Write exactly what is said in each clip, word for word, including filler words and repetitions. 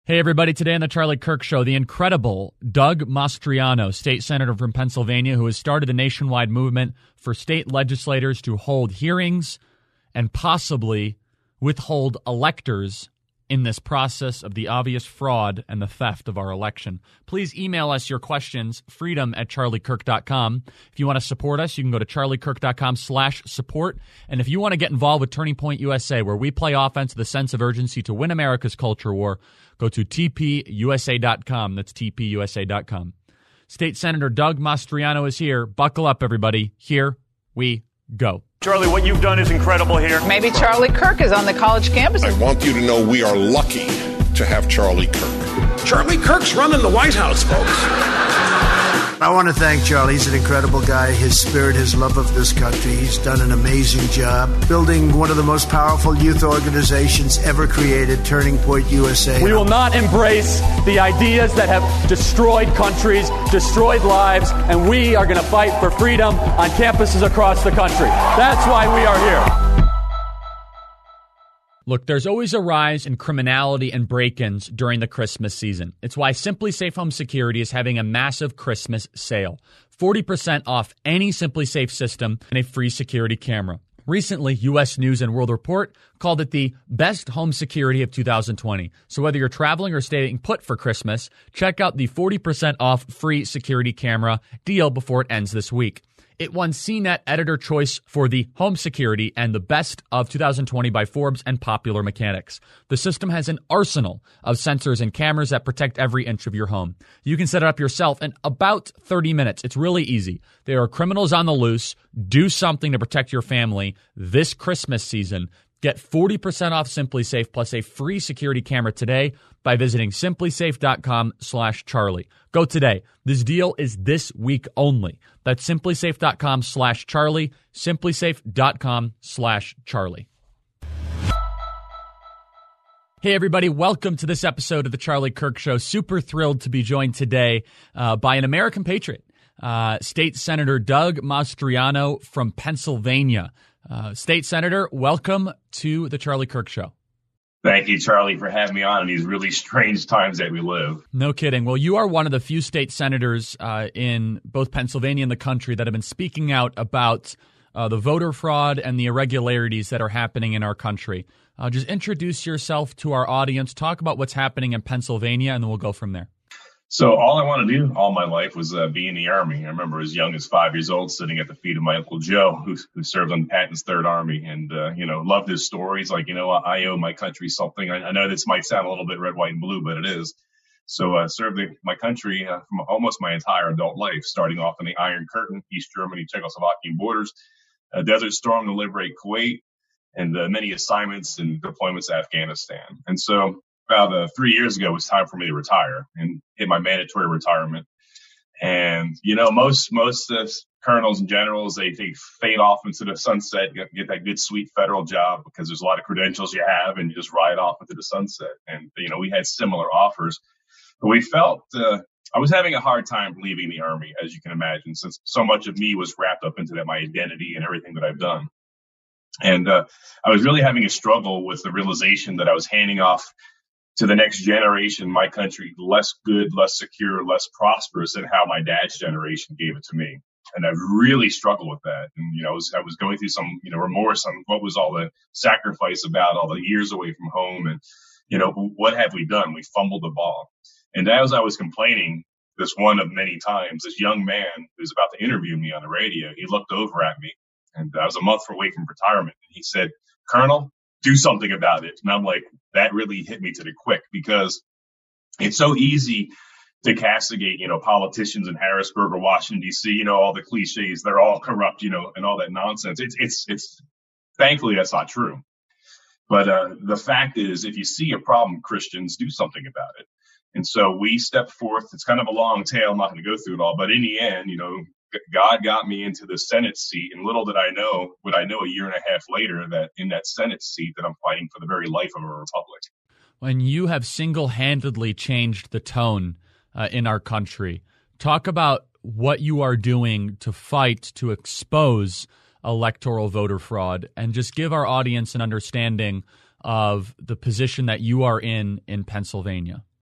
Hey, everybody. Today on the Charlie Kirk Show, the incredible Doug Mastriano, state senator from Pennsylvania, who has started a nationwide movement for state legislators to hold hearings and possibly withhold electors in this process of the obvious fraud and the theft of our election. Please email us your questions, freedom at charlie kirk dot com. If you want to support us, you can go to charlie kirk dot com slash support. And if you want to get involved with Turning Point U S A, where we play offense with a sense of urgency to win America's culture war, go to t p u s a dot com. That's t p u s a dot com. State Senator Doug Mastriano is here. Buckle up, everybody. Here we go. Charlie, what you've done is incredible here. Maybe Charlie Kirk is on the college campus. I want you to know we are lucky to have Charlie Kirk. Charlie Kirk's running the White House, folks. I want to thank Charlie. He's an incredible guy. His spirit, his love of this country. He's done an amazing job building one of the most powerful youth organizations ever created, Turning Point U S A. We will not embrace the ideas that have destroyed countries, destroyed lives, and we are going to fight for freedom on campuses across the country. That's why we are here. Look, there's always a rise in criminality and break-ins during the Christmas season. It's why Simply Safe Home Security is having a massive Christmas sale. forty percent off any Simply Safe system and a free security camera. Recently, U S News and World Report called it the best home security of two thousand twenty. So whether you're traveling or staying put for Christmas, check out the forty percent off free security camera deal before it ends this week. It won C net Editor Choice for the home security and the best of two thousand twenty by Forbes and Popular Mechanics. The system has an arsenal of sensors and cameras that protect every inch of your home. You can set it up yourself in about thirty minutes. It's really easy. There are criminals on the loose. Do something to protect your family this Christmas season. Get forty percent off Simply Safe plus a free security camera today by visiting simply safe dot com slash Charlie. Go today. This deal is this week only. That's simply safe dot com slash Charlie, simply safe dot com slash Charlie. Hey, everybody. Welcome to this episode of the Charlie Kirk Show. Super thrilled to be joined today uh, by an American patriot, uh, State Senator Doug Mastriano from Pennsylvania. Uh, State Senator, welcome to the Charlie Kirk Show. Thank you, Charlie, for having me on in these really strange times that we live. No kidding. Well, you are one of the few state senators uh, in both Pennsylvania and the country that have been speaking out about uh, the voter fraud and the irregularities that are happening in our country. Uh, just introduce yourself to our audience, talk about what's happening in Pennsylvania, and then we'll go from there. So all I want to do all my life was uh, be in the Army. I remember as young as five years old sitting at the feet of my Uncle Joe, who, who served on Patton's Third Army, and, uh, you know, loved his stories. Like, you know, I owe my country something. I, I know this might sound a little bit red, white, and blue, but it is. So I uh, served the, my country uh, from almost my entire adult life, starting off in the Iron Curtain, East Germany, Czechoslovakian borders, uh, Desert Storm to liberate Kuwait, and uh, many assignments and deployments to Afghanistan. And so about uh, three years ago, it was time for me to retire and hit my mandatory retirement. And, you know, most most uh, colonels and generals, they, they fade off into the sunset, get, get that good, sweet federal job because there's a lot of credentials you have and you just ride off into the sunset. And, you know, we had similar offers. But we felt uh, I was having a hard time leaving the Army, as you can imagine, since so much of me was wrapped up into that, my identity and everything that I've done. And uh, I was really having a struggle with the realization that I was handing off to the next generation, my country, less good, less secure, less prosperous than how my dad's generation gave it to me. And I really struggled with that. And, you know, I was, I was going through some, you know, remorse on what was all the sacrifice about, all the years away from home. And, you know, what have we done? We fumbled the ball. And as I was complaining, this one of many times, this young man who was about to interview me on the radio, he looked over at me, and I was a month away from retirement. And he said, "Colonel, do something about it." And I'm like, that really hit me to the quick, because it's so easy to castigate, you know, politicians in Harrisburg or Washington, D C, you know, all the cliches, they're all corrupt, you know, and all that nonsense. It's, it's, it's, thankfully that's not true. But, uh, the fact is, if you see a problem, Christians, do something about it. And so we stepped forth. It's kind of a long tale. I'm not going to go through it all, but in the end, you know, God got me into the Senate seat, and little did I know, what I know a year and a half later, that in that Senate seat that I'm fighting for the very life of a republic. When you have single-handedly changed the tone uh, in our country, talk about what you are doing to fight to expose electoral voter fraud, and just give our audience an understanding of the position that you are in in Pennsylvania.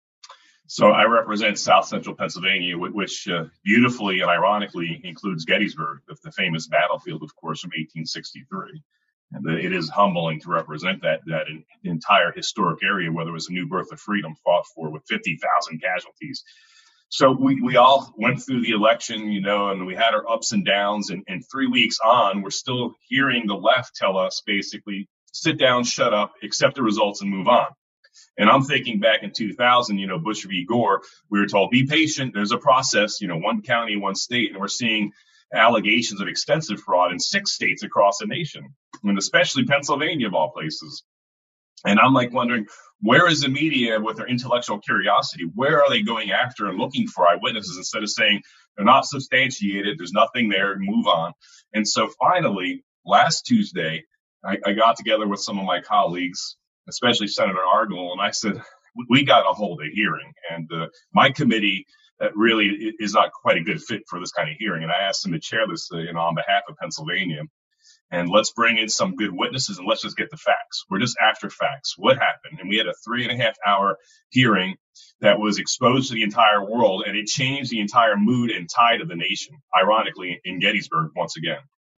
So I represent South Central Pennsylvania, which uh, beautifully and ironically includes Gettysburg, the, the famous battlefield, of course, from eighteen sixty-three. And it is humbling to represent that that entire historic area where there was a new birth of freedom fought for with fifty thousand casualties. So we, we all went through the election, you know, and we had our ups and downs. And, and three weeks on, we're still hearing the left tell us basically, sit down, shut up, accept the results and move on. And I'm thinking back in two thousand, you know, Bush v. Gore, we were told, be patient. There's a process, you know, one county, one state. And we're seeing allegations of extensive fraud in six states across the nation, and especially Pennsylvania of all places. And I'm like wondering, where is the media with their intellectual curiosity? Where are they going after and looking for eyewitnesses instead of saying they're not substantiated, there's nothing there, move on? And so finally, last Tuesday, I, I got together with some of my colleagues, especially Senator Argyle, and I said, we got to hold a hearing. And uh, my committee uh, really is not quite a good fit for this kind of hearing. And I asked him to chair this uh, you know, on behalf of Pennsylvania. And let's bring in some good witnesses and let's just get the facts. We're just after facts. What happened? And we had a three and a half hour hearing that was exposed to the entire world, and it changed the entire mood and tide of the nation, ironically, in Gettysburg once again.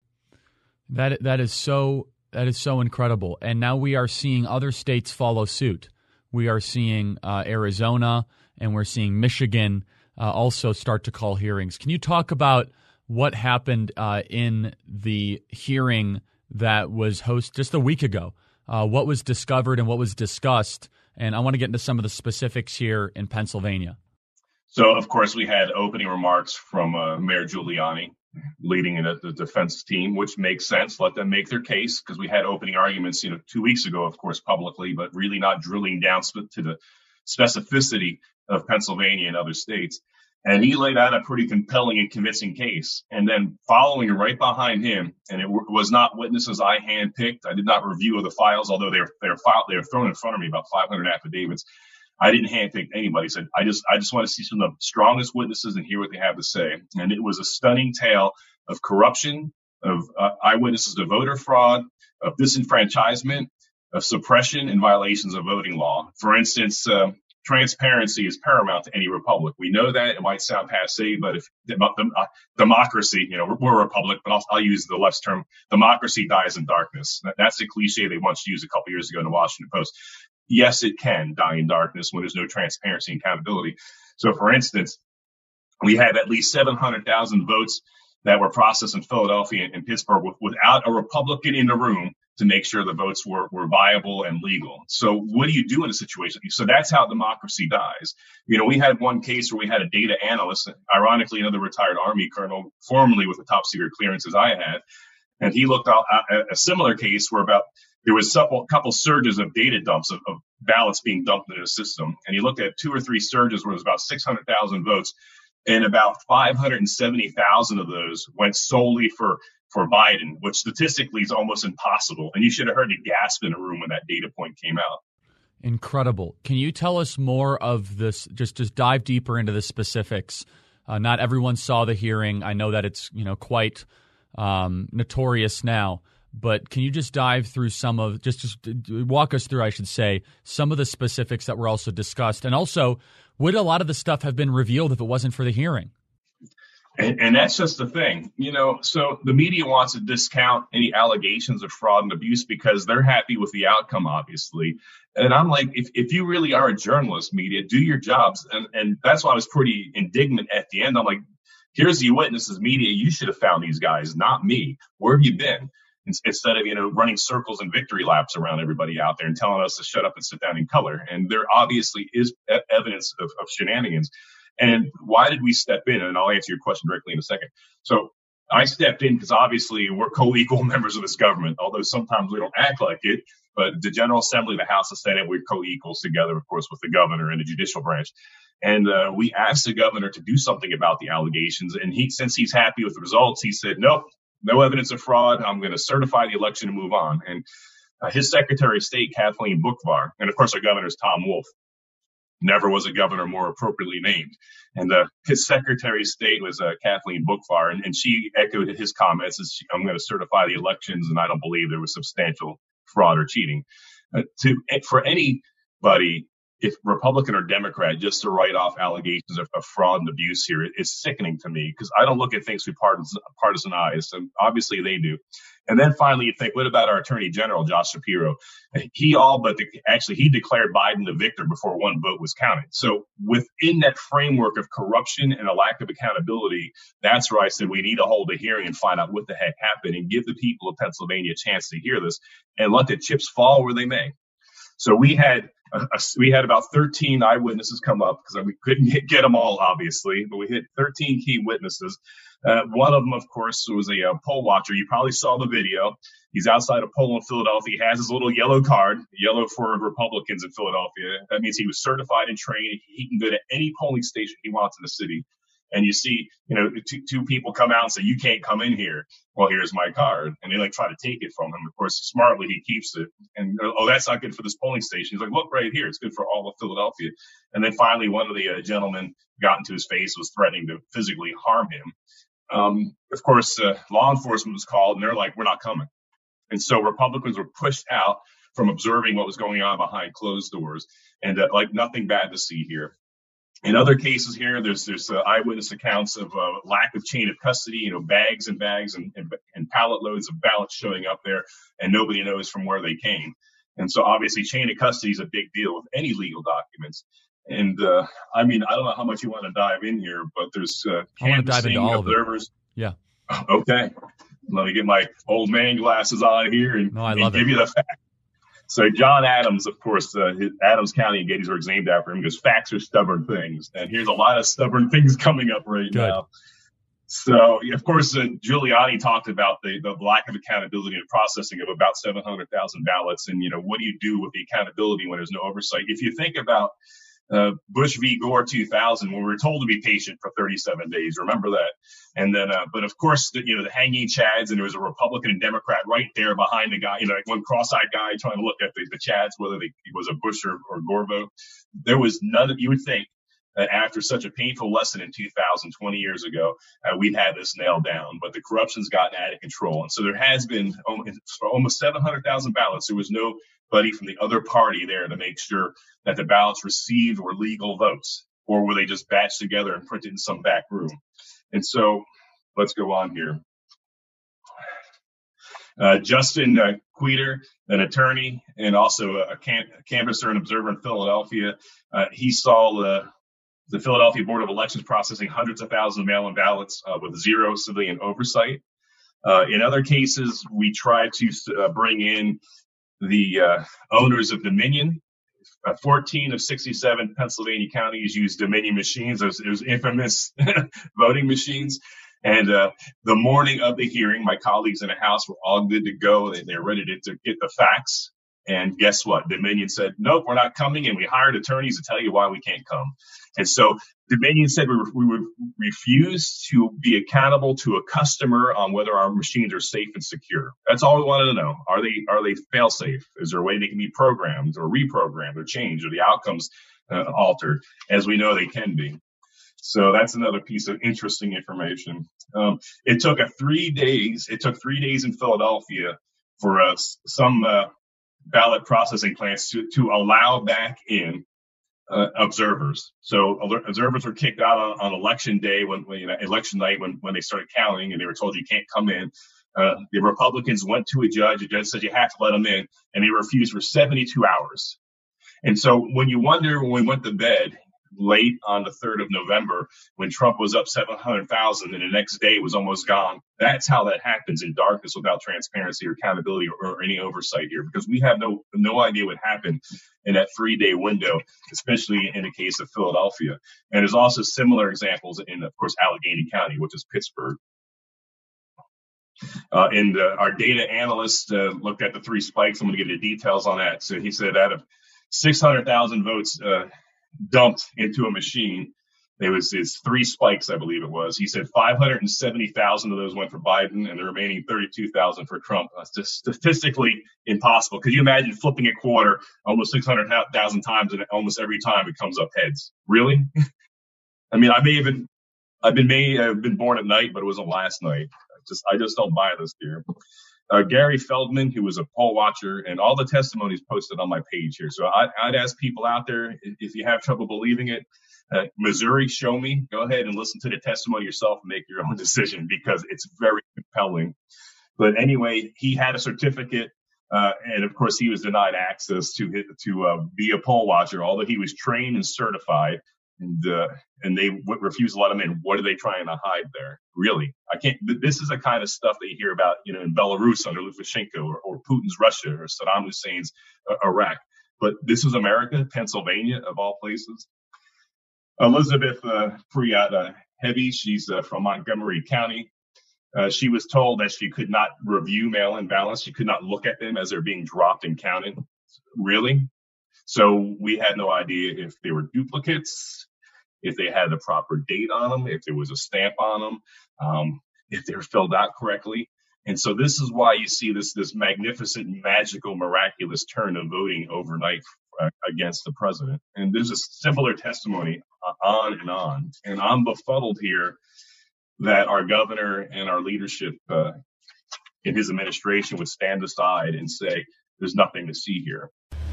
That that is so that is so incredible. And now we are seeing other states follow suit. We are seeing uh, Arizona and we're seeing Michigan uh, also start to call hearings. Can you talk about what happened uh, in the hearing that was hosted just a week ago? Uh, what was discovered and what was discussed? And I want to get into some of the specifics here in Pennsylvania. So, of course, we had opening remarks from uh, Mayor Giuliani leading the, the defense team, which makes sense. Let them make their case, because we had opening arguments, you know, two weeks ago, of course, publicly, but really not drilling down to the specificity of Pennsylvania and other states. And he laid out a pretty compelling and convincing case. And then following right behind him, and it w- was not witnesses I handpicked. I did not review the files, although they were, they were filed, they were thrown in front of me, about five hundred affidavits. I didn't handpick anybody. He said, I just, I just want to see some of the strongest witnesses and hear what they have to say. And it was a stunning tale of corruption, of uh, eyewitnesses to voter fraud, of disenfranchisement, of suppression and violations of voting law. For instance, uh, transparency is paramount to any republic. We know that. It might sound passé, but if uh, democracy, you know, we're, we're a republic, but I'll, I'll use the left's term, democracy dies in darkness. That, that's the cliche they once used a couple years ago in the Washington Post. Yes, it can die in darkness when there's no transparency and accountability. So, for instance, we had at least seven hundred thousand votes that were processed in Philadelphia and, and Pittsburgh with, without a Republican in the room to make sure the votes were, were viable and legal. So what do you do in a situation? So that's how democracy dies. You know, we had one case where we had a data analyst, ironically, another retired Army colonel, formerly with the top secret clearances I had. And he looked at a similar case where about there was a couple surges of data dumps of, of ballots being dumped into the system. And he looked at two or three surges where it was about six hundred thousand votes. And about five hundred seventy thousand of those went solely for, for Biden, which statistically is almost impossible. And you should have heard a gasp in a room when that data point came out. Incredible. Can you tell us more of this? Just just dive deeper into the specifics. Uh, not everyone saw the hearing. I know that it's, you know, quite um, notorious now. But can you just dive through some of, just, just walk us through, I should say, some of the specifics that were also discussed? And also, would a lot of the stuff have been revealed if it wasn't for the hearing? And, and that's just the thing, you know, so the media wants to discount any allegations of fraud and abuse because they're happy with the outcome, obviously. And I'm like, if, if you really are a journalist, media, do your jobs. And, and that's why I was pretty indignant at the end. I'm like, here's the witnesses, media. You should have found these guys, not me. Where have you been? Instead of, you know, running circles and victory laps around everybody out there and telling us to shut up and sit down in color. And there obviously is evidence of, of shenanigans. And why did we step in? And I'll answer your question directly in a second. So I stepped in because obviously we're co-equal members of this government, although sometimes we don't act like it. But the General Assembly, the House, the Senate, we're co-equals together, of course, with the governor and the judicial branch. And uh, we asked the governor to do something about the allegations. And he, since he's happy with the results, he said, nope. No evidence of fraud. I'm going to certify the election and move on. And uh, his Secretary of State, Kathleen Boockvar, and of course our governor is Tom Wolf. Never was a governor more appropriately named. And uh, his Secretary of State was uh, Kathleen Boockvar, and, and she echoed his comments as she, I'm going to certify the elections, and I don't believe there was substantial fraud or cheating. Uh, to for anybody if Republican or Democrat, just to write off allegations of, of fraud and abuse here, it, it's sickening to me because I don't look at things through partisan, partisan eyes. And obviously they do. And then finally, you think, what about our Attorney General, Josh Shapiro? He all but de- actually he declared Biden the victor before one vote was counted. So within that framework of corruption and a lack of accountability, that's where I said we need to hold a hearing and find out what the heck happened and give the people of Pennsylvania a chance to hear this and let the chips fall where they may. So we had a, a, we had about thirteen eyewitnesses come up because we couldn't get, get them all, obviously, but we hit thirteen key witnesses. Uh, one of them, of course, was a, a poll watcher. You probably saw the video. He's outside a poll in Philadelphia. He has his little yellow card, yellow for Republicans in Philadelphia. That means he was certified and trained. He can go to any polling station he wants in the city. And you see, you know, two, two people come out and say, you can't come in here. Well, here's my card. And they like try to take it from him. Of course, smartly, he keeps it. And, oh, that's not good for this polling station. He's like, look right here. It's good for all of Philadelphia. And then finally, one of the uh, gentlemen got into his face, was threatening to physically harm him. Um, of course, uh, law enforcement was called and they're like, we're not coming. And so Republicans were pushed out from observing what was going on behind closed doors. And uh, like nothing bad to see here. In other cases here, there's there's uh, eyewitness accounts of uh, lack of chain of custody, you know, bags and bags and, and, and pallet loads of ballots showing up there, and nobody knows from where they came. And so obviously chain of custody is a big deal with any legal documents. And uh, I mean, I don't know how much you want to dive in here, but there's uh, I want to dive into all observers. Of it. Yeah. Okay. Let me get my old man glasses on here and, no, I and love give it. you the facts. So John Adams, of course, uh, Adams County in Gettysburg is named after him because facts are stubborn things. And here's a lot of stubborn things coming up right Good. now. So, of course, uh, Giuliani talked about the, the lack of accountability and processing of about seven hundred thousand ballots. And, you know, what do you do with the accountability when there's no oversight? If you think about uh, Bush v. Gore two thousand, when we were told to be patient for thirty-seven days, remember that? And then, uh, but of course, the, you know, the hanging chads, and there was a Republican and Democrat right there behind the guy, you know, like one cross-eyed guy trying to look at the, the chads, whether they, it was a Bush or, or Gore vote. There was none of, you would think that after such a painful lesson in two thousand, twenty years ago, uh, we'd had this nailed down, but the corruption's gotten out of control. And so there has been almost, almost seven hundred thousand ballots. There was nobody from the other party there to make sure that the ballots received were legal votes, or were they just batched together and printed in some back room? And so let's go on here. Uh, Justin uh, Queter, an attorney and also a, can- a canvasser and observer in Philadelphia, uh, he saw uh, the Philadelphia Board of Elections processing hundreds of thousands of mail-in ballots uh, with zero civilian oversight. Uh, in other cases, we tried to uh, bring in the uh, owners of Dominion. Uh, fourteen of sixty-seven Pennsylvania counties use Dominion machines. Those, those infamous voting machines. And uh, the morning of the hearing, my colleagues in the House were all good to go. They, they're ready to, to get the facts. And guess what? Dominion said, nope, we're not coming. And we hired attorneys to tell you why we can't come. And so Dominion said we, we would refuse to be accountable to a customer on whether our machines are safe and secure. That's all we wanted to know. Are they are they fail safe? Is there a way they can be programmed or reprogrammed or changed, or the outcomes uh, altered? As we know, they can be. So that's another piece of interesting information. Um, it took a three days. It took three days in Philadelphia for us some uh, ballot processing plants to, to allow back in uh, observers. So observers were kicked out on, on election day, when, when you know, election night, when, when they started counting, and they were told you can't come in. Uh, the Republicans went to a judge. The judge said you have to let them in, and they refused for seventy-two hours. And so when you wonder, when we went to bed late on the third of November, when Trump was up seven hundred thousand and the next day was almost gone, that's how that happens in darkness, without transparency or accountability or, or any oversight here, because we have no no idea what happened in that three-day window, especially in the case of Philadelphia. And there's also similar examples in, of course, Allegheny County, which is Pittsburgh. Uh, and uh, our data analyst uh, looked at the three spikes. I'm going to give you the details on that. So he said out of six hundred thousand votes uh, dumped into a machine, there was his three spikes, I believe it was. He said five hundred seventy thousand of those went for Biden, and the remaining thirty-two thousand for Trump. That's just statistically impossible. Could you imagine flipping a quarter almost six hundred thousand times, and almost every time it comes up heads? Really? I mean, I may have been, I've been may have been born at night, but it wasn't last night. I just, I just don't buy this here. uh, Gary Feldman, who was a poll watcher, and all the testimonies posted on my page here. So I, I'd ask people out there, if you have trouble believing it, uh, Missouri, show me. Go ahead and listen to the testimony yourself and make your own decision, because it's very compelling. But anyway, he had a certificate. Uh, and of course, he was denied access to his, to uh, be a poll watcher, although he was trained and certified. And uh, and they w- refused to let him in. What are they trying to hide there? Really, I can't. Th- this is the kind of stuff that you hear about, you know, in Belarus under Lukashenko, or, or Putin's Russia, or Saddam Hussein's uh, Iraq. But this was America, Pennsylvania, of all places. Elizabeth uh, Priata Heavy, she's uh, from Montgomery County. Uh, she was told that she could not review mail-in ballots. She could not look at them as they're being dropped and counted. Really? So we had no idea if they were duplicates, if they had the proper date on them, if there was a stamp on them, um, if they were filled out correctly. And so this is why you see this this magnificent, magical, miraculous turn of voting overnight uh, against the president. And there's a similar testimony uh, on and on. And I'm befuddled here that our governor and our leadership uh, in his administration would stand aside and say, there's nothing to see here.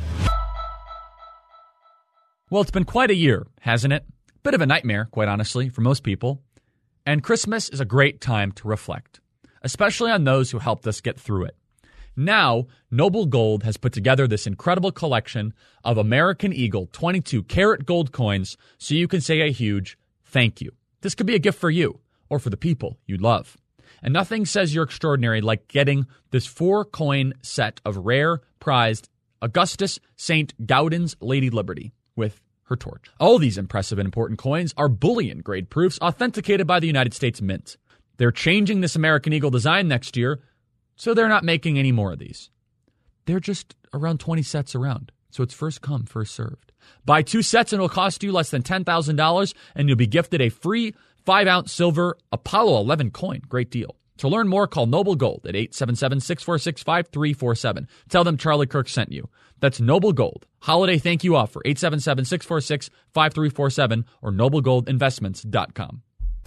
Well, it's been quite a year, hasn't it? Bit of a nightmare, quite honestly, for most people. And Christmas is a great time to reflect, especially on those who helped us get through it. Now, Noble Gold has put together this incredible collection of American Eagle twenty-two karat gold coins so you can say a huge thank you. This could be a gift for you or for the people you love. And nothing says you're extraordinary like getting this four-coin set of rare, prized Augustus Saint Gaudens Lady Liberty with her torch. All these impressive and important coins are bullion-grade proofs authenticated by the United States Mint. They're changing this American Eagle design next year, so they're not making any more of these. They're just around twenty sets around, so it's first come, first served. Buy two sets and it'll cost you less than ten thousand dollars, and you'll be gifted a free five-ounce silver Apollo eleven coin. Great deal. To learn more, call Noble Gold at eight seven seven, six four six, five three four seven. Tell them Charlie Kirk sent you. That's Noble Gold. Holiday thank you offer, eight seven seven, six four six, five three four seven or noble gold investments dot com.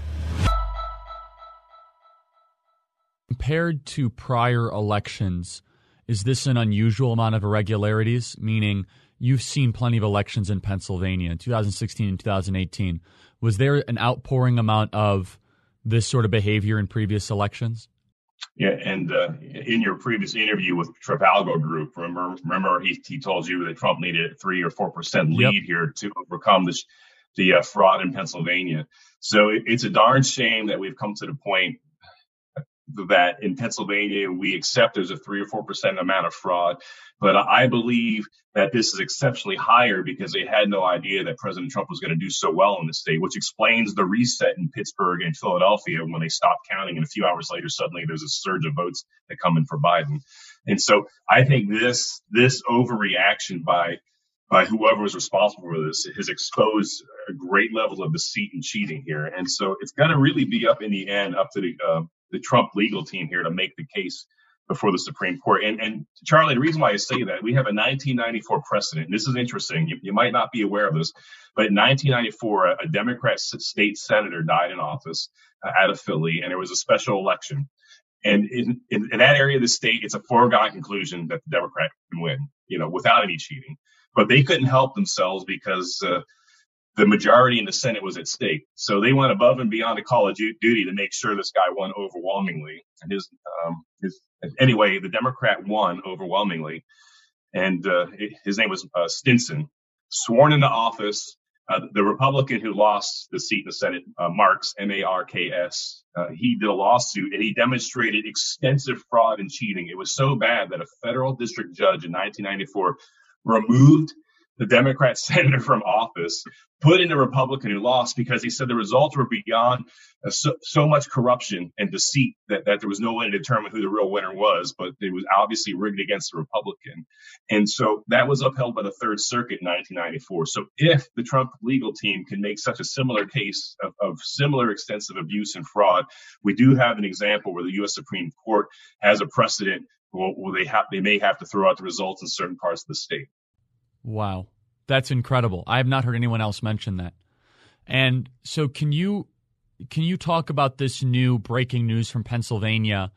Compared to prior elections, is this an unusual amount of irregularities? Meaning, you've seen plenty of elections in Pennsylvania in two thousand sixteen and two thousand eighteen. Was there an outpouring amount of this sort of behavior in previous elections? Yeah, and uh, in your previous interview with Trafalgar Group, remember, remember he, he told you that Trump needed a three or four percent lead yep. here to overcome this, the uh, fraud in Pennsylvania. So it, it's a darn shame that we've come to the point that in Pennsylvania we accept there's a three or four percent amount of fraud, but I believe that this is exceptionally higher because they had no idea that President Trump was going to do so well in the state, which explains the reset in Pittsburgh and Philadelphia when they stopped counting, and a few hours later suddenly there's a surge of votes that come in for Biden. And so I think this this overreaction by by whoever was responsible for this has exposed a great level of deceit and cheating here, and so it's going to really be up in the end up to the uh, the Trump legal team here to make the case before the Supreme Court. And, and Charlie, the reason why I say that, we have a nineteen ninety-four precedent. This is interesting. You, you might not be aware of this, but in nineteen ninety-four, a, a Democrat state senator died in office uh, out of Philly, and there was a special election. And in, in, in that area of the state, it's a foregone conclusion that the Democrat can win, you know, without any cheating. But they couldn't help themselves because uh, the majority in the Senate was at stake. So they went above and beyond the call of duty to make sure this guy won overwhelmingly. And his, um, his anyway, the Democrat won overwhelmingly. And uh, his name was uh, Stinson, sworn into office. Uh, the Republican who lost the seat in the Senate, uh, Marks, M A R K S, uh, he did a lawsuit and he demonstrated extensive fraud and cheating. It was so bad that a federal district judge in nineteen ninety-four removed the Democrat senator from office, put in a Republican who lost because he said the results were beyond uh, so, so much corruption and deceit that, that there was no way to determine who the real winner was, but it was obviously rigged against the Republican. And so that was upheld by the Third Circuit in nineteen ninety-four. So if the Trump legal team can make such a similar case of, of similar extensive abuse and fraud, we do have an example where the U S Supreme Court has a precedent where they have, they may have to throw out the results in certain parts of the state. Wow. That's incredible. I have not heard anyone else mention that. And so can you can you talk about this new breaking news from Pennsylvania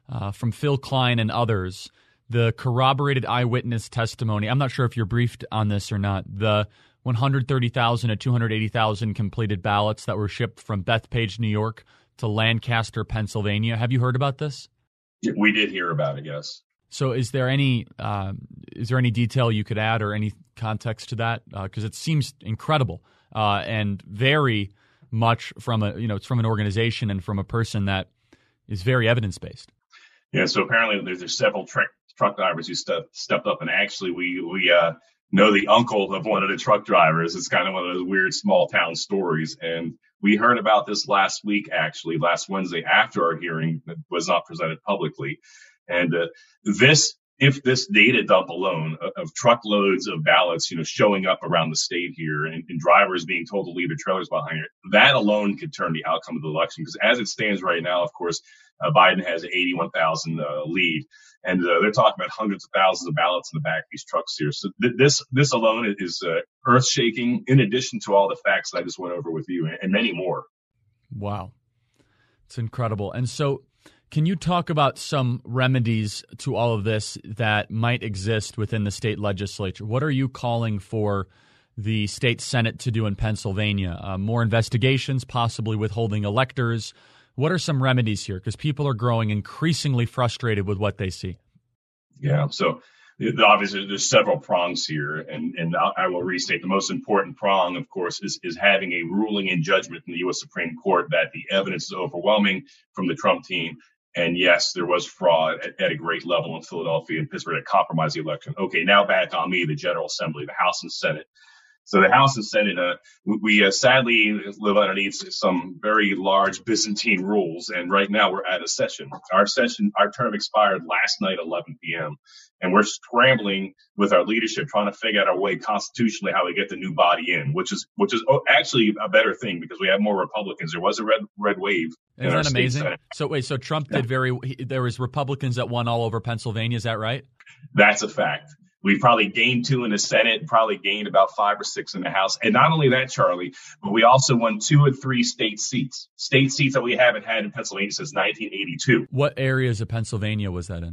uh, from Phil Klein and others, the corroborated eyewitness testimony. I'm not sure if you're briefed on this or not. The one hundred thirty thousand to two hundred eighty thousand completed ballots that were shipped from Bethpage, New York to Lancaster, Pennsylvania. Have you heard about this? We did hear about it, yes. So is there any uh, is there any detail you could add or any context to that? Because uh, it seems incredible uh, and very much from a you know it's from an organization and from a person that is very evidence based. Yeah. So apparently there's, there's several truck truck drivers who step, stepped up, and actually we we uh, know the uncle of one of the truck drivers. It's kind of one of those weird small town stories, and we heard about this last week, actually last Wednesday after our hearing that was not presented publicly. And uh, this, if this data dump alone of, of truckloads of ballots, you know, showing up around the state here and, and drivers being told to leave their trailers behind it, that alone could turn the outcome of the election. Because as it stands right now, of course, uh, Biden has an eighty-one thousand uh, lead, and uh, they're talking about hundreds of thousands of ballots in the back of these trucks here. So th- this this alone is uh, earth shaking. In addition to all the facts that I just went over with you, and, and many more. Wow, it's incredible. And so, can you talk about some remedies to all of this that might exist within the state legislature? What are you calling for the state Senate to do in Pennsylvania? Uh, more investigations, possibly withholding electors. What are some remedies here? Because people are growing increasingly frustrated with what they see. Yeah, so obviously there's several prongs here, and, and I will restate the most important prong, of course, is, is having a ruling and judgment from the U S Supreme Court that the evidence is overwhelming from the Trump team. And yes, there was fraud at, at a great level in Philadelphia and Pittsburgh that compromised the election. Okay, now back on me, the General Assembly, the House and Senate. So the House and Senate, uh, we uh, sadly live underneath some very large Byzantine rules. And right now we're at a session. Our session, our term expired last night, eleven p.m. And we're scrambling with our leadership, trying to figure out our way constitutionally how we get the new body in, which is which is actually a better thing because we have more Republicans. There was a red red wave. Isn't that amazing? So wait, so Trump did very. There was Republicans that won all over Pennsylvania. Is that right? That's a fact. We probably gained two in the Senate, probably gained about five or six in the House. And not only that, Charlie, but we also won two or three state seats, state seats that we haven't had in Pennsylvania since nineteen eighty-two. What areas of Pennsylvania was that in?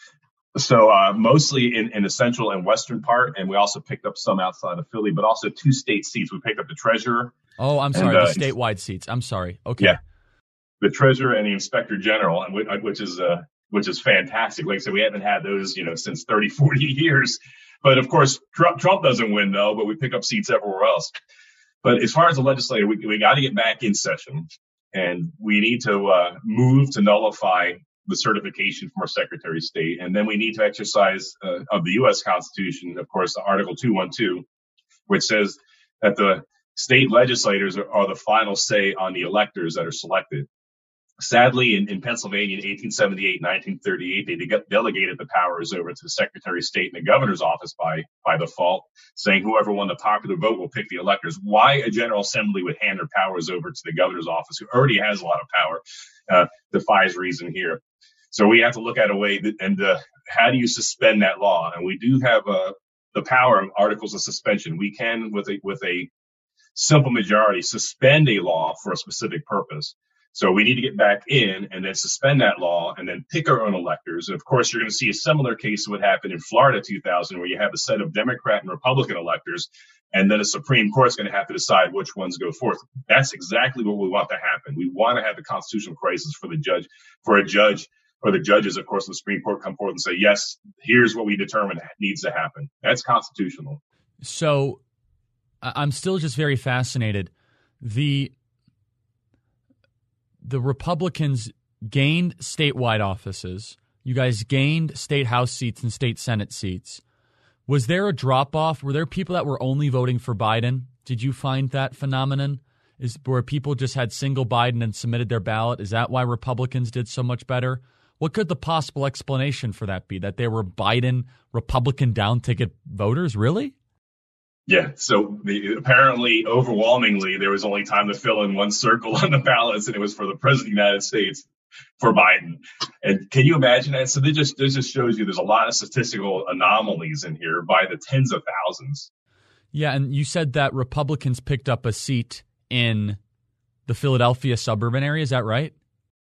So uh, mostly in, in the central and western part, and we also picked up some outside of Philly, but also two state seats. We picked up the treasurer. Oh, I'm sorry, and, uh, the statewide seats. I'm sorry. Okay. Yeah, the treasurer and the inspector general, which is uh, which is fantastic. Like I said, we haven't had those, you know, since thirty, forty years. But of course, Trump, Trump doesn't win, though, but we pick up seats everywhere else. But as far as the legislature, we, we got to get back in session, and we need to uh, move to nullify the certification from our Secretary of State. And then we need to exercise uh, of the U S Constitution, of course, Article two twelve, which says that the state legislators are, are the final say on the electors that are selected. Sadly, in, in Pennsylvania in eighteen seventy-eight, nineteen thirty-eight, they de- delegated the powers over to the Secretary of State and the governor's office by by default, saying whoever won the popular vote will pick the electors. Why a General Assembly would hand their powers over to the governor's office, who already has a lot of power, uh, defies reason here. So we have to look at a way that, and uh, how do you suspend that law? And we do have uh, the power of articles of suspension. We can, with a with a simple majority, suspend a law for a specific purpose. So we need to get back in and then suspend that law and then pick our own electors. And of course, you're going to see a similar case of what happened in Florida two thousand, where you have a set of Democrat and Republican electors, and then the Supreme Court's going to have to decide which ones go forth. That's exactly what we want to happen. We want to have the constitutional crisis for the judge, for a judge, or the judges, of course, the Supreme Court come forward and say, yes, here's what we determine needs to happen. That's constitutional. So I'm still just very fascinated. The the Republicans gained statewide offices. You guys gained state House seats and state Senate seats. Was there a drop-off? Were there people that were only voting for Biden? Did you find that phenomenon? Is where people just had single Biden and submitted their ballot? Is that why Republicans did so much better? What could the possible explanation for that be? That they were Biden Republican down ticket voters? Really? Yeah. So the, apparently, overwhelmingly, there was only time to fill in one circle on the ballots, and it was for the president of the United States for Biden. And can you imagine that? So this just, this just shows you there's a lot of statistical anomalies in here by the tens of thousands. Yeah. And you said that Republicans picked up a seat in the Philadelphia suburban area. Is that right?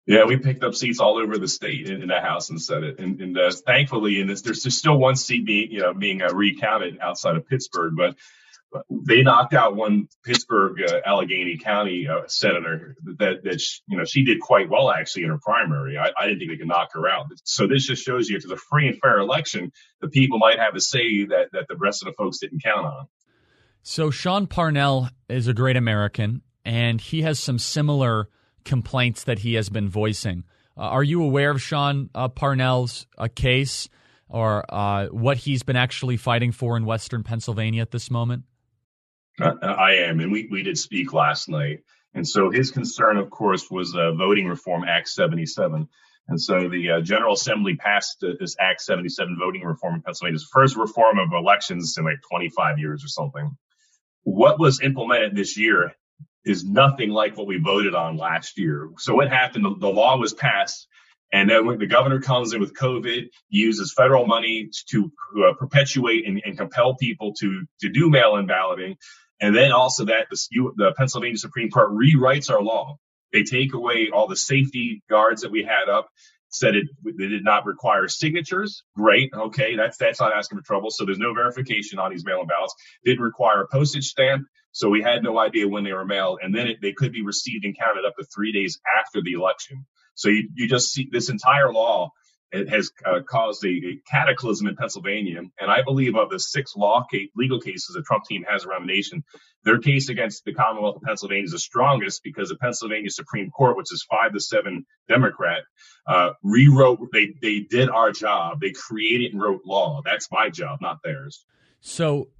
Yeah, we picked up seats all over the state in, in the House and Senate, and, and uh, thankfully, and there's, there's still one seat being, you know, being uh, recounted outside of Pittsburgh, but, but they knocked out one Pittsburgh uh, Allegheny County uh, senator that that she, you know she did quite well actually in her primary. I, I didn't think they could knock her out. So this just shows you, if it's a free and fair election, the people might have a say that that the rest of the folks didn't count on. So Sean Parnell is a great American, and he has some similar complaints that he has been voicing. Uh, are you aware of Sean uh, Parnell's uh, case, or uh, what he's been actually fighting for in Western Pennsylvania at this moment? Uh, I am, and we, we did speak last night. And so his concern, of course, was uh, Voting Reform Act seventy-seven. And so the uh, General Assembly passed uh, this Act seventy-seven voting reform in Pennsylvania, this first reform of elections in like twenty-five years or something. What was implemented this year is nothing like what we voted on last year. So what happened? The, the law was passed, and then when the governor comes in with COVID, uses federal money to uh, perpetuate and, and compel people to to do mail-in balloting, and then also that the, the Pennsylvania Supreme Court rewrites our law. They take away all the safety guards that we had up. Said it they did not require signatures. Great, okay, that's that's not asking for trouble. So there's no verification on these mail-in ballots. Didn't require a postage stamp, so we had no idea when they were mailed, and then it, they could be received and counted up to three days after the election. So you, you just see this entire law. It has uh, caused a, a cataclysm in Pennsylvania, and I believe of the six law case, legal cases the Trump team has around the nation, their case against the Commonwealth of Pennsylvania is the strongest because the Pennsylvania Supreme Court, which is five to seven Democrat, uh, rewrote. They they did our job. They created and wrote law. That's my job, not theirs. So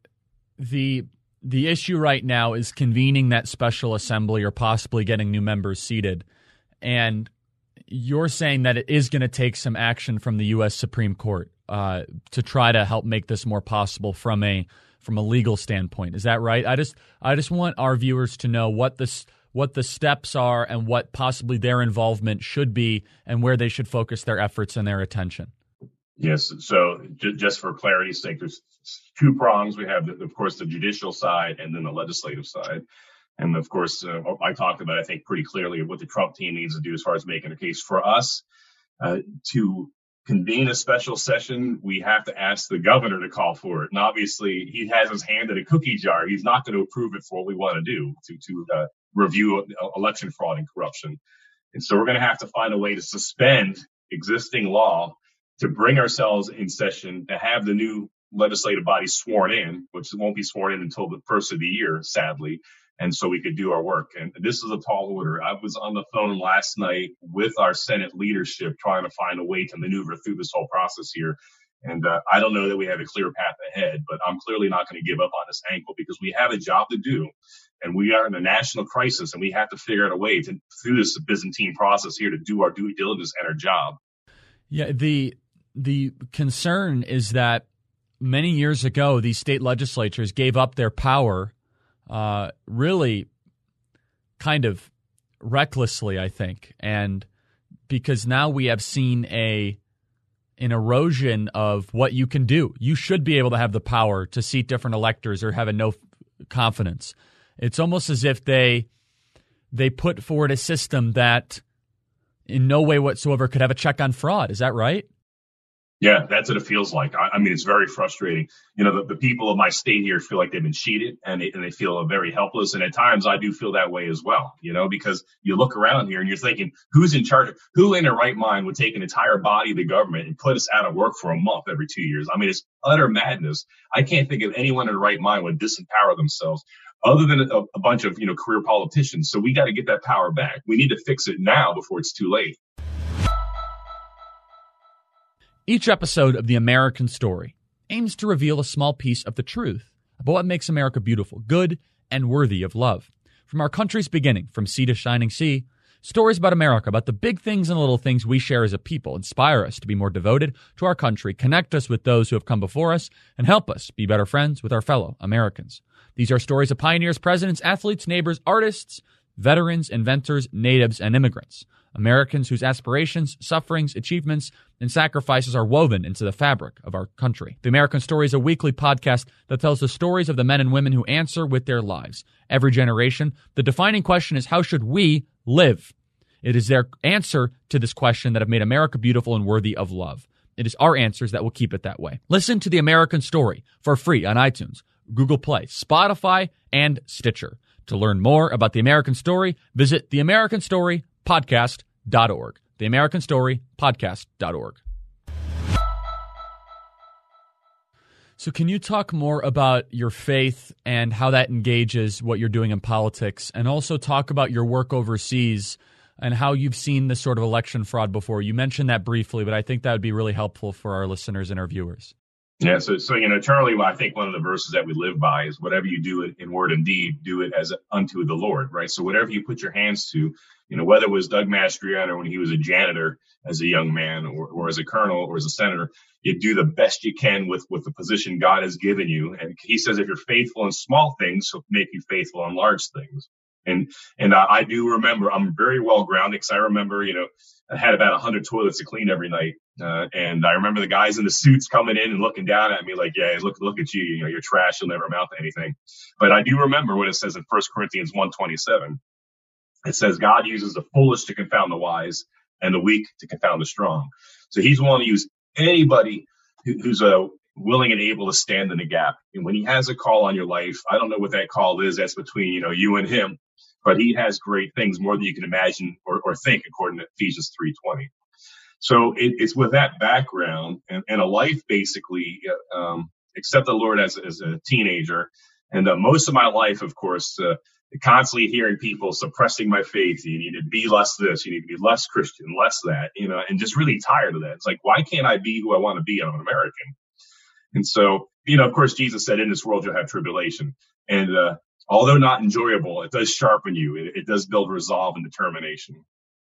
the the issue right now is convening that special assembly or possibly getting new members seated, and you're saying that it is going to take some action from the U S Supreme Court uh, to try to help make this more possible from a from a legal standpoint. Is that right? I just I just want our viewers to know what the what the steps are and what possibly their involvement should be and where they should focus their efforts and their attention. Yes. So j- just for clarity's sake, there's two prongs. We have, the, of course, the judicial side and then the legislative side. And of course, uh, I talked about, I think, pretty clearly what the Trump team needs to do as far as making a case for us uh, to convene a special session. We have to ask the governor to call for it. And obviously, he has his hand in a cookie jar. He's not going to approve it for what we want to do to, to uh, review election fraud and corruption. And so we're going to have to find a way to suspend existing law to bring ourselves in session, to have the new legislative body sworn in, which won't be sworn in until the first of the year, sadly. And so we could do our work. And this is a tall order. I was on the phone last night with our Senate leadership trying to find a way to maneuver through this whole process here. And uh, I don't know that we have a clear path ahead, but I'm clearly not going to give up on this angle because we have a job to do. And we are in a national crisis, and we have to figure out a way to, through this Byzantine process here, to do our due diligence and our job. Yeah, the the concern is that many years ago, these state legislatures gave up their power Uh, really kind of recklessly, I think. And because now we have seen a an erosion of what you can do. You should be able to have the power to seat different electors or have a no confidence. It's almost as if they they put forward a system that in no way whatsoever could have a check on fraud. Is that right? Yeah, that's what it feels like. I, I mean, it's very frustrating. You know, the, the people of my state here feel like they've been cheated and they, and they feel very helpless. And at times I do feel that way as well, you know, because you look around here and you're thinking, who's in charge? Of, who in their right mind would take an entire body of the government and put us out of work for a month every two years? I mean, it's utter madness. I can't think of anyone in their right mind would disempower themselves other than a, a bunch of, you know, career politicians. So we got to get that power back. We need to fix it now before it's too late. Each episode of The American Story aims to reveal a small piece of the truth about what makes America beautiful, good, and worthy of love. From our country's beginning, from sea to shining sea, stories about America, about the big things and little things we share as a people, inspire us to be more devoted to our country, connect us with those who have come before us, and help us be better friends with our fellow Americans. These are stories of pioneers, presidents, athletes, neighbors, artists, veterans, inventors, natives, and immigrants. Americans whose aspirations, sufferings, achievements, and sacrifices are woven into the fabric of our country. The American Story is a weekly podcast that tells the stories of the men and women who answer with their lives. Every generation, the defining question is, how should we live? It is their answer to this question that have made America beautiful and worthy of love. It is our answers that will keep it that way. Listen to The American Story for free on iTunes, Google Play, Spotify, and Stitcher. To learn more about The American Story, visit the american story podcast dot org. the american story podcast dot org. So can you talk more about your faith and how that engages what you're doing in politics, and also talk about your work overseas and how you've seen this sort of election fraud before? You mentioned that briefly, but I think that would be really helpful for our listeners and our viewers. Yeah, so, so you know, Charlie, I think one of the verses that we live by is whatever you do in word and deed, do it as unto the Lord, right? So whatever you put your hands to, you know, whether it was Doug Mastriano when he was a janitor as a young man, or, or as a colonel or as a senator, you do the best you can with, with the position God has given you. And he says, if you're faithful in small things, he'll make you faithful in large things. And and uh, I do remember, I'm very well grounded, because I remember, you know, I had about one hundred toilets to clean every night. Uh, and I remember the guys in the suits coming in and looking down at me like, yeah, look look at you, you know, you're trash, you'll never amount to anything. But I do remember what it says in First Corinthians one twenty-seven. It says, God uses the foolish to confound the wise and the weak to confound the strong. So he's willing to use anybody who, who's a willing and able to stand in the gap. And when he has a call on your life, I don't know what that call is. That's between, you know, you and him. But he has great things, more than you can imagine or, or think, according to Ephesians three twenty. So it, it's with that background and, and a life, basically, um, accept the Lord as, as a teenager. And uh, most of my life, of course, uh, constantly hearing people suppressing my faith. You need to be less this, you need to be less Christian, less that, you know, and just really tired of that. It's like, why can't I be who I want to be? I'm an American. And so, you know, of course, Jesus said, in this world, you'll have tribulation. And, uh, although not enjoyable, it does sharpen you. It, it does build resolve and determination.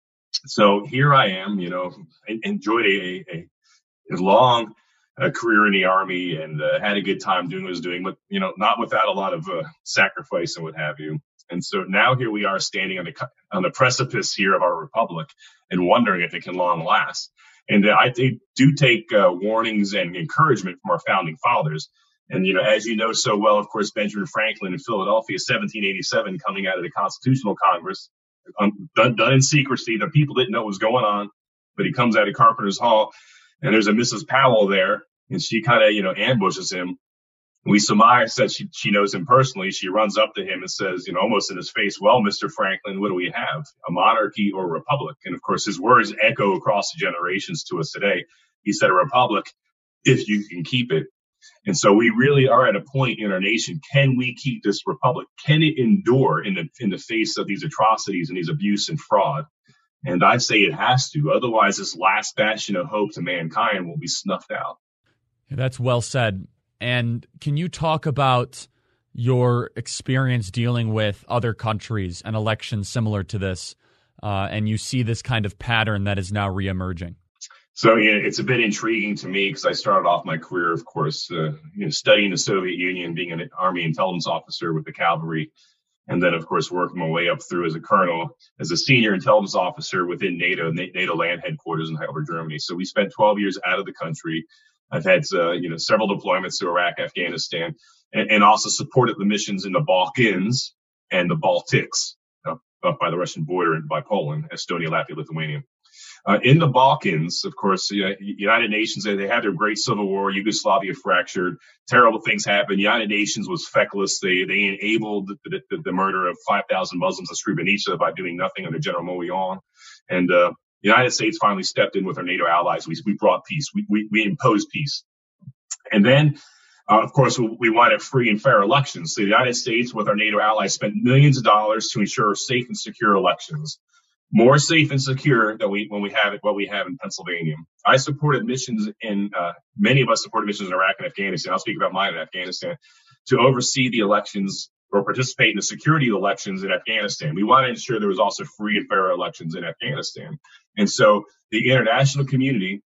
So here I am, you know, enjoyed a, a, a long uh, career in the Army, and uh, had a good time doing what I was doing, but, you know, not without a lot of uh, sacrifice and what have you. And so now here we are standing on the on the precipice here of our republic and wondering if it can long last. And uh, I th- do take uh, warnings and encouragement from our founding fathers. And, you know, as you know so well, of course, Benjamin Franklin in Philadelphia, seventeen eighty-seven, coming out of the Constitutional Congress, um, done, done in secrecy. The people didn't know what was going on, but he comes out of Carpenter's Hall, and there's a Missus Powell there, and she kind of, you know, ambushes him. We surmise that she, she knows him personally. She runs up to him and says, you know, almost in his face, well, Mister Franklin, what do we have, a monarchy or a republic? And, of course, his words echo across the generations to us today. He said, a republic, if you can keep it. And so we really are at a point in our nation. Can we keep this republic? Can it endure in the in the face of these atrocities and these abuse and fraud? And I say it has to. Otherwise, this last bastion of hope to mankind will be snuffed out. That's well said. And can you talk about your experience dealing with other countries and elections similar to this, uh, and you see this kind of pattern that is now reemerging? So, yeah, it's a bit intriguing to me because I started off my career, of course, uh, you know, studying the Soviet Union, being an Army intelligence officer with the cavalry, and then, of course, working my way up through as a colonel, as a senior intelligence officer within NATO, NATO land headquarters in Heidelberg, Germany. So we spent twelve years out of the country. I've had, uh, you know, several deployments to Iraq, Afghanistan, and, and also supported the missions in the Balkans and the Baltics, up, up by the Russian border and by Poland, Estonia, Latvia, Lithuania. Uh, in the Balkans, of course, the uh, United Nations, they, they had their great civil war. Yugoslavia fractured. Terrible things happened. United Nations was feckless. They they enabled the, the, the murder of five thousand Muslims in Srebrenica by doing nothing under General Mogollon. And uh, the United States finally stepped in with our NATO allies. We, we brought peace. We, we, we imposed peace. And then, uh, of course, we, we wanted free and fair elections. So the United States, with our NATO allies, spent millions of dollars to ensure safe and secure elections. More safe and secure than we when we have it what we have in Pennsylvania. I supported missions in uh, many of us supported missions in Iraq and Afghanistan. I'll speak about mine in Afghanistan to oversee the elections or participate in the security elections in Afghanistan. We want to ensure there was also free and fair elections in Afghanistan. And so the international community,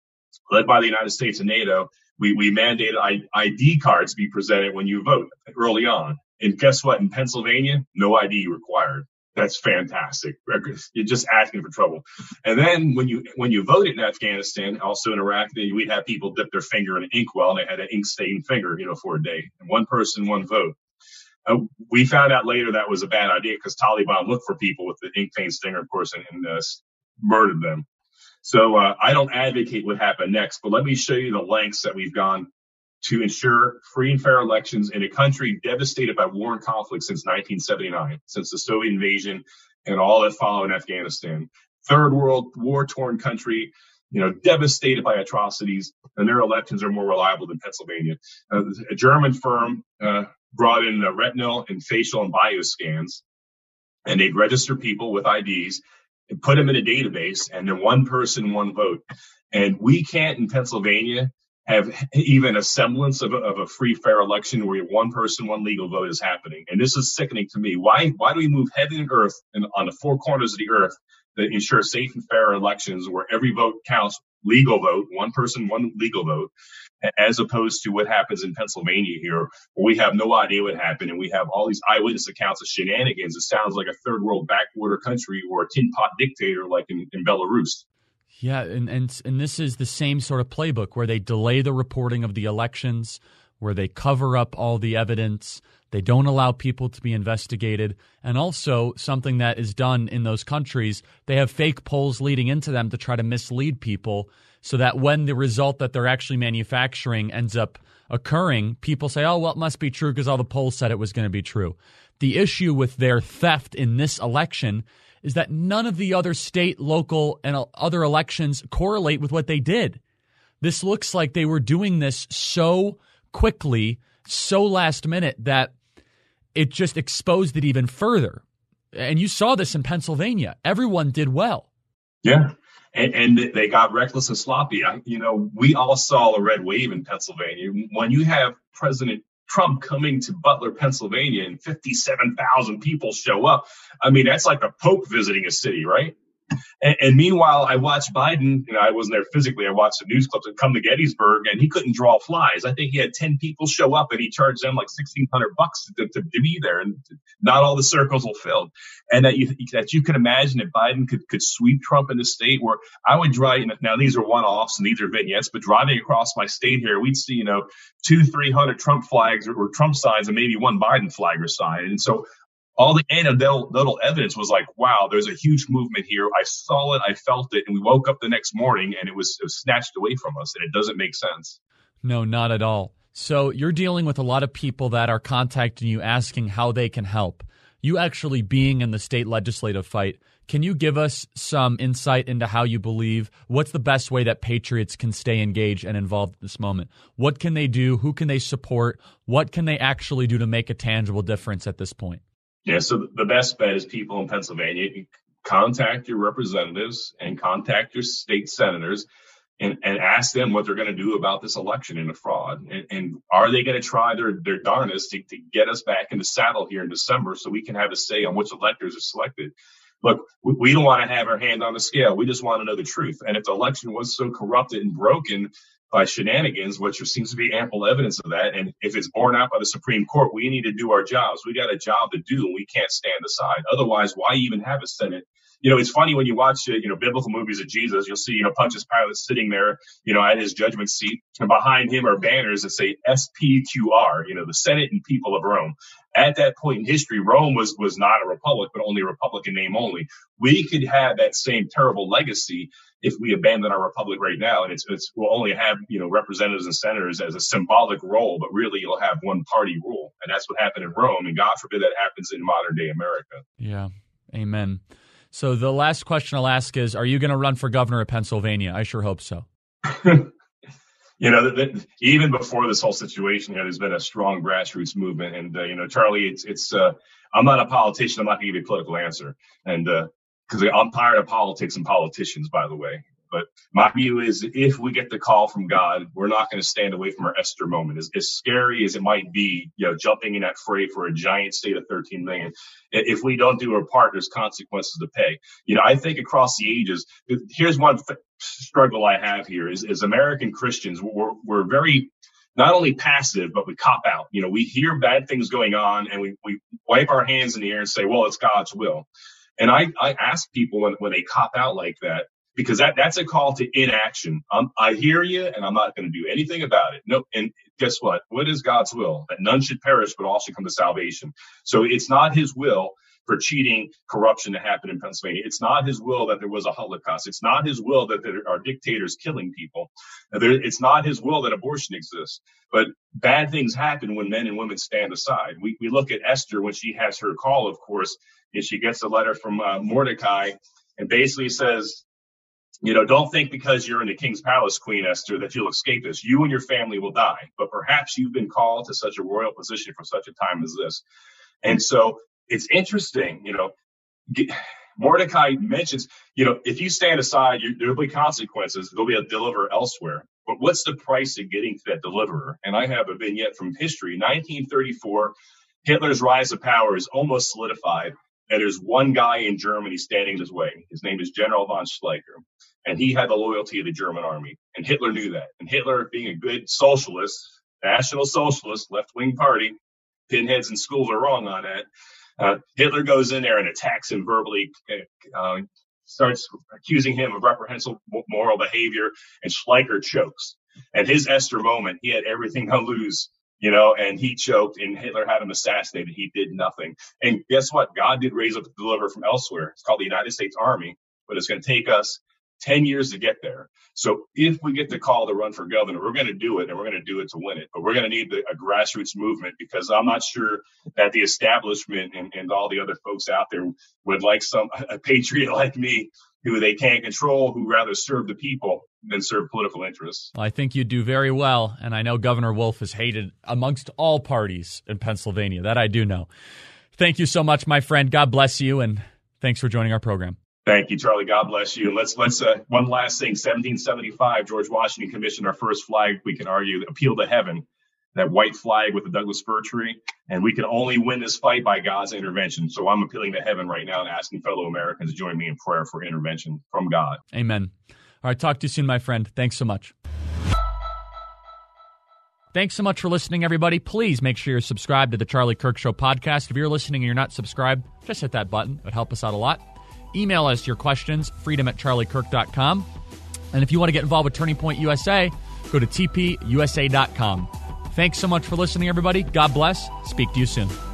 led by the United States and NATO, we, we mandated I D cards be presented when you vote early on. And guess what? In Pennsylvania, no I D required. That's fantastic. You're just asking for trouble. And then when you when you voted in Afghanistan, also in Iraq, we'd have people dip their finger in an inkwell, and they had an ink-stained finger, you know, for a day. And one person, one vote. Uh, we found out later that was a bad idea because Taliban looked for people with the ink paint stinger, of course, and, and uh, murdered them. So uh, I don't advocate what happened next, but let me show you the lengths that we've gone to ensure free and fair elections in a country devastated by war and conflict since nineteen seventy-nine, since the Soviet invasion and all that followed in Afghanistan. Third world war-torn country, you know, devastated by atrocities, and their elections are more reliable than Pennsylvania. Uh, a German firm uh, brought in uh, retinal and facial and bio scans, and they'd register people with I Ds and put them in a database, and then one person, one vote. And we can't in Pennsylvania have even a semblance of a, of a free, fair election where one person, one legal vote is happening. And this is sickening to me. Why, why do we move heaven and earth and on the four corners of the earth to ensure safe and fair elections where every vote counts, legal vote, one person, one legal vote, as opposed to what happens in Pennsylvania here, where we have no idea what happened and we have all these eyewitness accounts of shenanigans? It sounds like a third world backwater country or a tin pot dictator like in, in Belarus. Yeah, and, and and this is the same sort of playbook where they delay the reporting of the elections, where they cover up all the evidence, they don't allow people to be investigated, and also something that is done in those countries, they have fake polls leading into them to try to mislead people so that when the result that they're actually manufacturing ends up occurring, people say, oh, well, it must be true because all the polls said it was going to be true. The issue with their theft in this election is that none of the other state, local, and other elections correlate with what they did. This looks like they were doing this so quickly, so last minute, that it just exposed it even further. And you saw this in Pennsylvania. Everyone did well. Yeah, and, and they got reckless and sloppy. I, you know, we all saw a red wave in Pennsylvania. When you have President Trump coming to Butler, Pennsylvania, and fifty-seven thousand people show up. I mean, that's like the Pope visiting a city, right? And, and meanwhile, I watched Biden, you know, I wasn't there physically. I watched the news clips and come to Gettysburg, and he couldn't draw flies. I think he had ten people show up, and he charged them like sixteen hundred bucks to, to, to be there, and not all the circles will fill. And that you that you can imagine that Biden could could sweep Trump in the state where I would drive. Now these are one-offs and these are vignettes, but driving across my state here, we'd see, you know, two, three hundred Trump flags or, or Trump signs, and maybe one Biden flag or sign. And so all the anecdotal evidence was like, wow, there's a huge movement here. I saw it, I felt it, and we woke up the next morning and it was, it was snatched away from us, and it doesn't make sense. No, not at all. So you're dealing with a lot of people that are contacting you asking how they can help. You actually being in the state legislative fight, can you give us some insight into how you believe, what's the best way that patriots can stay engaged and involved at this moment? What can they do? Who can they support? What can they actually do to make a tangible difference at this point? Yeah, so the best bet is people in Pennsylvania. You contact your representatives and contact your state senators and, and ask them what they're going to do about this election and the fraud. And, and are they going to try their, their darndest to, to get us back in the saddle here in December so we can have a say on which electors are selected? Look, we, we don't want to have our hand on the scale. We just want to know the truth. And if the election was so corrupted and broken by shenanigans, which there seems to be ample evidence of that, and if it's borne out by the Supreme Court, we need to do our jobs. We got a job to do, and we can't stand aside. Otherwise, why even have a Senate? You know, it's funny when you watch, uh, you know, biblical movies of Jesus, you'll see, you know, Pontius Pilate sitting there, you know, at his judgment seat, and behind him are banners that say S P Q R, you know, the Senate and people of Rome. At that point in history, Rome was was not a republic, but only a republic in name only. We could have that same terrible legacy if we abandon our republic right now, and it's, it's we'll only have, you know, representatives and senators as a symbolic role, but really you'll have one party rule, and that's what happened in Rome, and God forbid that happens in modern day America. Yeah, amen. So the last question I'll ask is, are you going to run for governor of Pennsylvania? I sure hope so. You know, the, the, even before this whole situation here, there's been a strong grassroots movement. And, uh, you know, Charlie, it's, it's, uh, I'm not a politician. I'm not going to give you a political answer. And, uh, cause I'm tired of politics and politicians, by the way. But my view is if we get the call from God, we're not going to stand away from our Esther moment. As, as scary as it might be, you know, jumping in that fray for a giant state of thirteen million. If we don't do our part, there's consequences to pay. You know, I think across the ages, here's one th- struggle I have here is, is American Christians, we're, we're very not only passive, but we cop out. You know, we hear bad things going on and we, we wipe our hands in the air and say, well, it's God's will. And I, I ask people when, when they cop out like that, because that, that's a call to inaction. Um, I hear you, and I'm not going to do anything about it. No, and guess what? What is God's will? That none should perish, but all should come to salvation. So it's not his will for cheating, corruption to happen in Pennsylvania. It's not his will that there was a Holocaust. It's not his will that there are dictators killing people. There, it's not his will that abortion exists. But bad things happen when men and women stand aside. We, we look at Esther when she has her call, of course, and she gets a letter from uh, Mordecai and basically says, you know, don't think because you're in the king's palace, Queen Esther, that you'll escape this. You and your family will die. But perhaps you've been called to such a royal position for such a time as this. And so it's interesting, you know, Mordecai mentions, you know, if you stand aside, you, there'll be consequences. There'll be a deliverer elsewhere. But what's the price of getting to that deliverer? And I have a vignette from history. nineteen thirty-four, Hitler's rise to power is almost solidified. And there's one guy in Germany standing his way. His name is General von Schleicher. And he had the loyalty of the German army. And Hitler knew that. And Hitler, being a good socialist, national socialist, left-wing party, pinheads in schools are wrong on that. Uh, Hitler goes in there and attacks him verbally, uh, starts accusing him of reprehensible moral behavior, and Schleicher chokes. And his Esther moment, he had everything to lose, you know, and he choked, and Hitler had him assassinated. He did nothing. And guess what? God did raise up a deliverer from elsewhere. It's called the United States Army, but it's going to take us ten years to get there. So if we get the call to run for governor, we're going to do it, and we're going to do it to win it. But we're going to need the, a grassroots movement, because I'm not sure that the establishment and, and all the other folks out there would like some a patriot like me, who they can't control, who rather serve the people than serve political interests. Well, I think you do very well, and I know Governor Wolf is hated amongst all parties in Pennsylvania. That I do know. Thank you so much, my friend. God bless you, and thanks for joining our program. Thank you, Charlie. God bless you. And let's let's uh, one last thing. seventeen seventy-five, George Washington commissioned our first flag. We can argue appeal to heaven, that white flag with the Douglas fir tree, and we can only win this fight by God's intervention. So I'm appealing to heaven right now and asking fellow Americans to join me in prayer for intervention from God. Amen. All right, talk to you soon, my friend. Thanks so much. Thanks so much for listening, everybody. Please make sure you're subscribed to the Charlie Kirk Show podcast. If you're listening and you're not subscribed, just hit that button. It would help us out a lot. Email us your questions, freedom at charlie kirk dot com. And if you want to get involved with Turning Point U S A, go to t p u s a dot com. Thanks so much for listening, everybody. God bless. Speak to you soon.